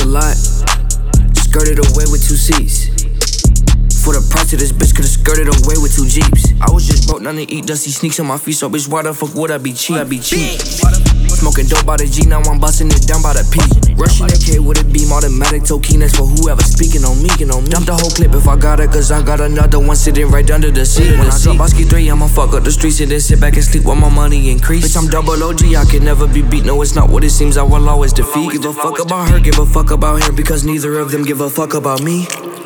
lot. Skirted away with 2 seats. For the price of this bitch, could've skirted away with 2 Jeeps. I was just broke, nothing to eat, dusty sneaks on my feet. So bitch, why the fuck would I be cheap? Smoking dope by the G, now I'm busting it down by the P. Rushing the K with a beam, automatic token, that's for whoever speaking on me. Dump the whole clip if I got it, cause I got another one sitting right under the seat. When I drop Bosky 3, I'ma fuck up the streets and then sit back and sleep while my money increase. Bitch, I'm double OG, I can never be beat. No, it's not what it seems, I will always defeat. Give a fuck about her, give a fuck about him, because neither of them give a fuck about me.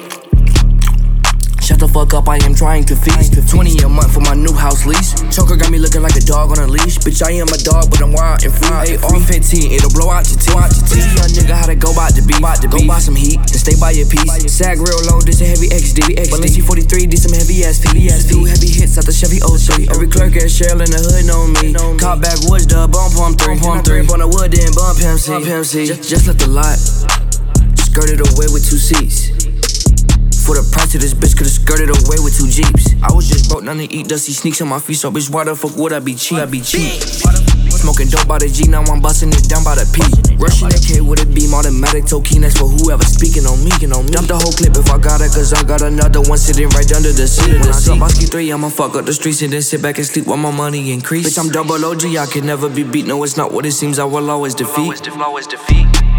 Shut the fuck up, I am trying to feast. 20 a month for my new house lease. Choker got me looking like a dog on a leash. Bitch, I am a dog, but I'm wild and free. AR-15, it'll blow out your teeth. Young nigga, how to go by the beat. Go buy some heat, and stay by your piece. Sag real low, this a heavy XD. Balenci 43, did some heavy ass feet. Do heavy hits out the Chevy 03. Every clerk at Cheryl in the hood know me. Caught backwoods, dub, bump on 3. Bump on the wood, then bump MC. Just left the lot. Skirted away with 2 seats. For the price of this bitch, could've skirted away with 2 Jeeps. I was just broke, nothing to eat, dusty sneaks on my feet. So bitch, why the fuck would I be cheap? Smoking dope by the G, now I'm busting it down by the P. Rushing the K with a beam, automatic token, that's for whoever speaking on me. Dump the whole clip if I got it, cause I got another one sitting right under the seat. When I drop Bosky 3, I'ma fuck up the streets and then sit back and sleep while my money increase. Bitch, I'm double OG, I can never be beat. No, it's not what it seems, I will always defeat.